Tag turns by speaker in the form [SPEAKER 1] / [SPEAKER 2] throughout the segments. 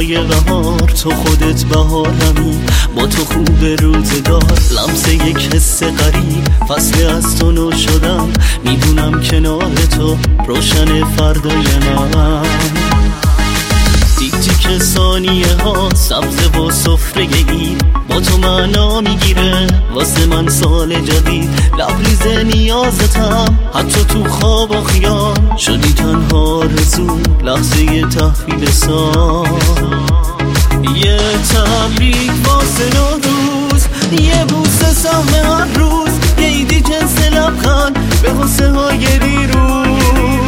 [SPEAKER 1] روزهای بهار تو خودت بهارمی، با تو خوب روزگار لمسه یک حس غریب، فصل از تو نو شدم، میدونم کنار تو روشن فردای من. تیک تیک ثانیه ها سبز و سفره اید، با تو معنا میگیره واسه من سال جدید. لبریز نیازتم حتی تو خواب و خیال، شدی تنها رسو لحظه تحویل سال. یه تبریک واسه نوروز، یه بوسه سهم هر روز، یه ایدی جنس لبخند به غصه های دیروز.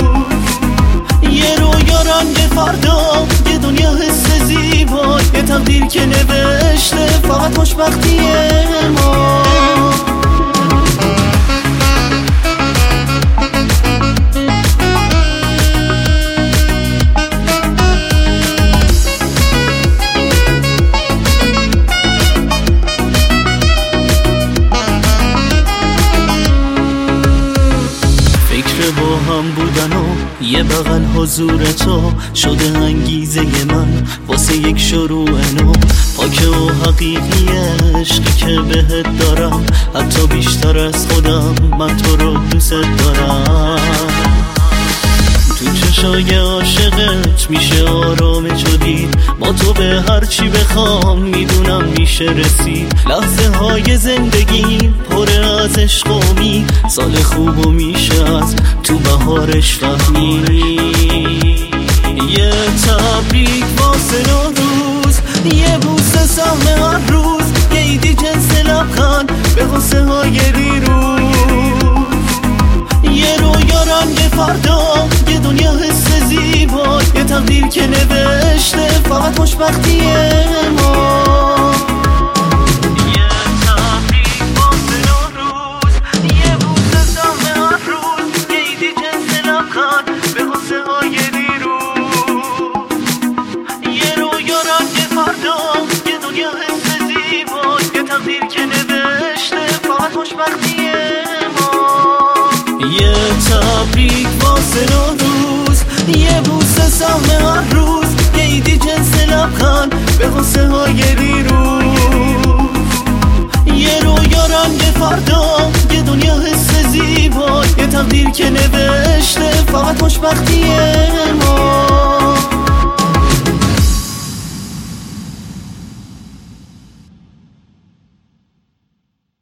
[SPEAKER 1] یه رویا رنگ فردا، یه دنیا حس زیبا، یه تقدیر که نوشته فقط خوشبختی ما. با هم بودن و یه بغل حضور تو شده انگیزه من واسه یک شروع نو. پاکه و حقیقی عشقی که بهت دارم، حتی بیشتر از خودم من تو رو دوست دارم. تو چشای عاشقت میشه آرام دید، با تو به هر چی بخوام میدونم میشه رسید. لحظه های زندگی پر از عشق و امید، سال خوبو میشه از تو بهارش فهمید. یه تبریک واسه نوروز، یه بوسه سهم هر روز، یه ایدی جنس لبخند به غصه های دیروز. یه رویا رنگ فردا، یه دنیا حس زیبا، یه تقدیر که نوشته فقط خوشبختی ما. یه تبریک واسه نوروز، یه بوسه سهم هر روز، یه ایدی جنس لبخند به غصه های دیروز. یه رویا رنگ فردا، یه دنیا حس زیبا، یه تقدیر که نوشته فقط خوشبختی ما. یه تبریک واسه نوروز، یه بوسه سهم هر روز، یه ایدی جنس لبخند به غصه های دیروز. یه رویا رنگ فردا، یه دنیا حس زیبا، یه تقدیر که نوشته فقط خوشبختی ما.